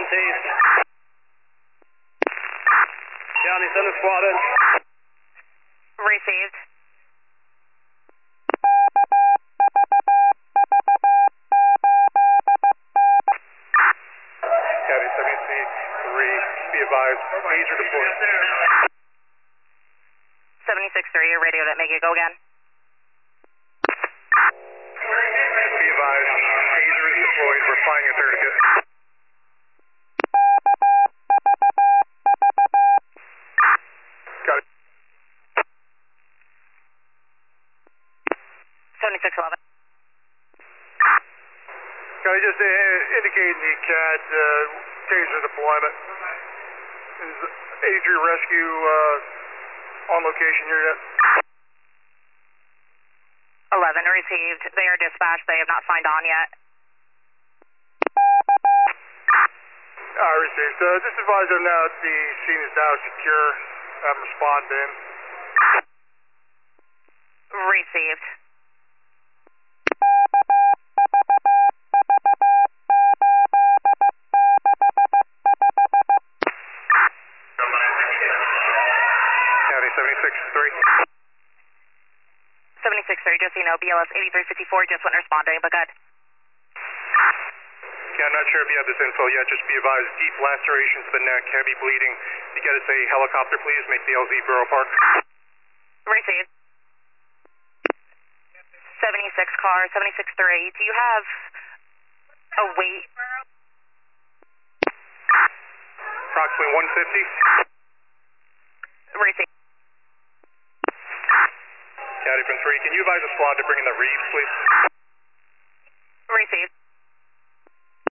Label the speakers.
Speaker 1: Northeast. County Center squad in.
Speaker 2: Received.
Speaker 3: County 73, be advised, pager deployed.
Speaker 2: 76-3, your radio that make it go again.
Speaker 3: Be advised, pager is deployed, we're flying a tourniquet. Got it.
Speaker 2: 7611.
Speaker 3: Can I just indicate in the CAD taser deployment? Is 83 Rescue on location here yet?
Speaker 2: 11 received. They are dispatched. They have not signed on yet.
Speaker 3: Received. Just advise them now that the scene is now secure. Have them respond in.
Speaker 2: Received.
Speaker 3: County 76-3.
Speaker 2: 76-3, just so you know, BLS 8354 just went responding, but good.
Speaker 3: Yeah, I'm not sure if you have this info yet. Just be advised, deep lacerations to the neck, heavy bleeding. You get us a helicopter, please. Make the LZ Borough Park.
Speaker 2: Received. 76 car, 76-3. Do you have a weight?
Speaker 3: Approximately 150.
Speaker 2: Received.
Speaker 3: County from 3, can you advise the squad to bring in the Reeves, please?
Speaker 2: Received.